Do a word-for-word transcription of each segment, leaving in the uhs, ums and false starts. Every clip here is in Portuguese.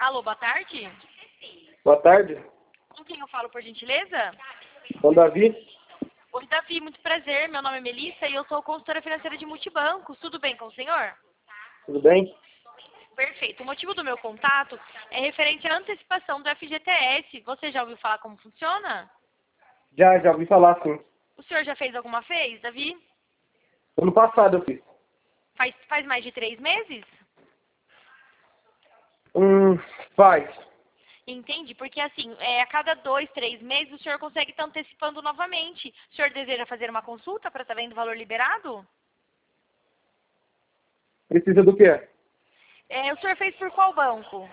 Alô, boa tarde. Boa tarde. Com quem eu falo, por gentileza? Com o Davi. Oi, Davi, muito prazer. Meu nome é Melissa e eu sou consultora financeira de Multibancos. Tudo bem com o senhor? Tudo bem? Perfeito. O motivo do meu contato é referente à antecipação do F G T S. Você já ouviu falar como funciona? Já, já ouvi falar, sim. O senhor já fez alguma vez, Davi? Ano passado eu fiz. Faz, faz mais de três meses? Hum, faz. Entendi, porque assim, é, a cada dois, três meses o senhor consegue estar antecipando novamente. O senhor deseja fazer uma consulta para estar vendo o valor liberado? Precisa do quê? É, o senhor fez por qual banco?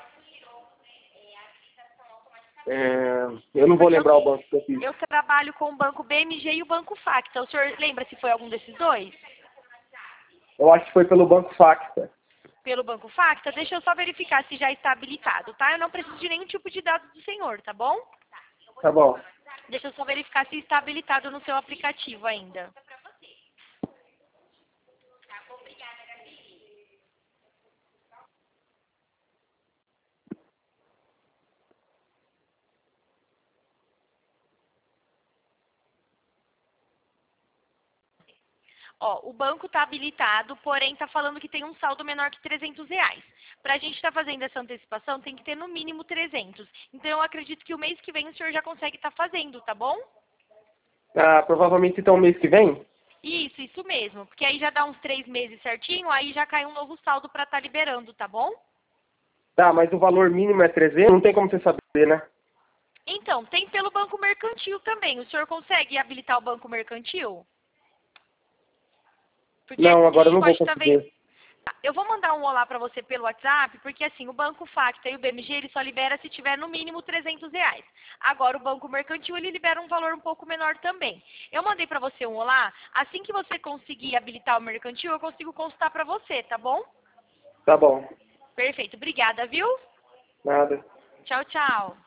É, eu não vou Porque eu, lembrar o banco que eu fiz. eu trabalho com o banco B M G e o banco Facta. O senhor lembra se foi algum desses dois? Eu acho que foi pelo Banco Facta. Pelo banco Facta? Deixa eu só verificar se já está habilitado, tá? Eu não preciso de nenhum tipo de dados do senhor, tá bom? Tá bom. Deixa eu só verificar se está habilitado no seu aplicativo ainda. Ó, o banco está habilitado, porém está falando que tem um saldo menor que trezentos reais. Para a gente estar fazendo essa antecipação, tem que ter no mínimo trezentos. Então, eu acredito que o mês que vem o senhor já consegue estar fazendo, tá bom? Ah, provavelmente então mês que vem? Isso, isso mesmo. Porque aí já dá uns três meses certinho, aí já cai um novo saldo para estar liberando, tá bom? Tá, mas o valor mínimo é trezentos? Não tem como você saber, né? Então, tem pelo banco mercantil também. O senhor consegue habilitar o banco mercantil? Porque Não, a agora eu gente não vou pode estar vendo. conseguir. Eu vou mandar um olá para você pelo WhatsApp, porque assim, o Banco Facta e o B M G, ele só libera se tiver no mínimo trezentos reais. Agora, o Banco Mercantil, ele libera um valor um pouco menor também. Eu mandei para você um olá, assim que você conseguir habilitar o Mercantil, eu consigo consultar para você, tá bom? Tá bom. Perfeito, obrigada, viu? Nada. Tchau, tchau.